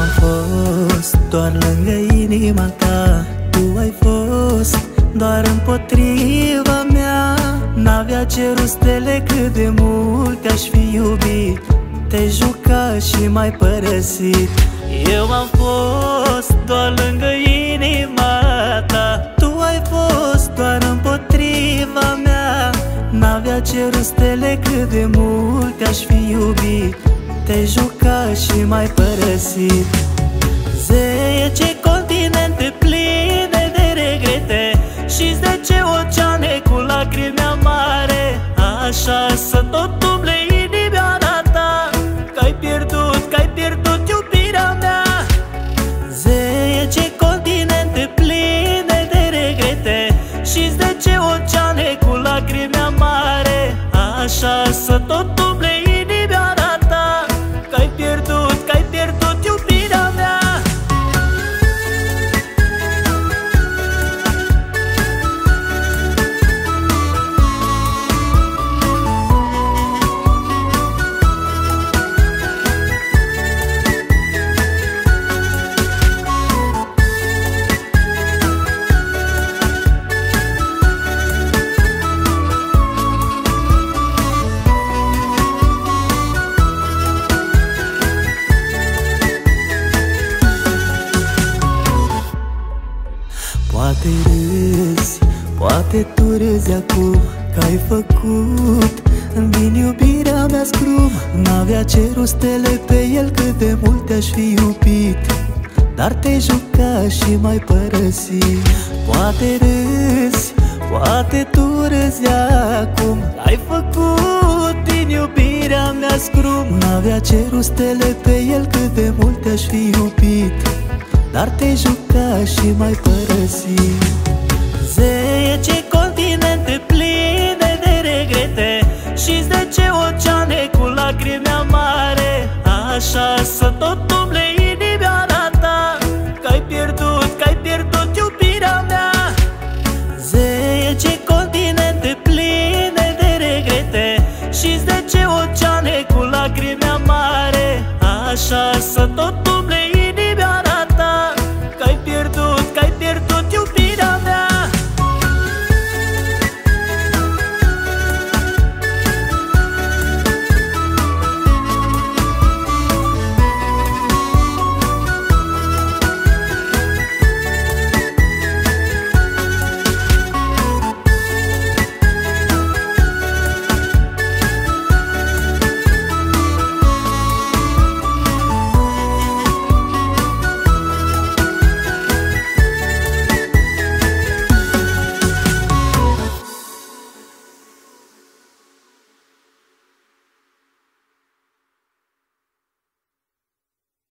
am fost doar lângă inima ta, tu ai fost doar împotriva mea. N-avea cerul stele cât de mult te-aș fi iubit, te-ai jucat și m-ai părăsit. Eu am fost doar lângă inima ta, tu ai fost doar împotriva mea. N-avea cerul stele cât de mult te-aș fi iubit, te-ai jucat și m-ai părăsit. 10 continente pline de regrete și 10 oceane cu lacrimi amare. Așa să tot umble inimioara ta, că ai pierdut iubirea mea. 10 continente pline de regrete și 10 oceane cu lacrimi amare. Așa să tot umble inimioara ta, că ai pierdut iubirea mea. Poate râzi, poate tu râzi acum, că ai făcut din iubirea mea scrum. N-avea cerul stele pe el cât de mult te-aș fi iubit, dar te-ai jucat și m-ai părăsit. Poate râzi, poate tu râzi acum, ai făcut din iubirea mea scrum. N-avea cerul stele pe el cât de mult te-aș fi iubit, dar te-ai jucat și m-ai părăsit. 10 continente pline de regrete și 10 oceane cu lacrimi amare. Așa să tot umble inimioara ta, că ai pierdut iubirea mea. 10 continente pline de regrete și 10 oceane cu lacrimi amare. Așa să tot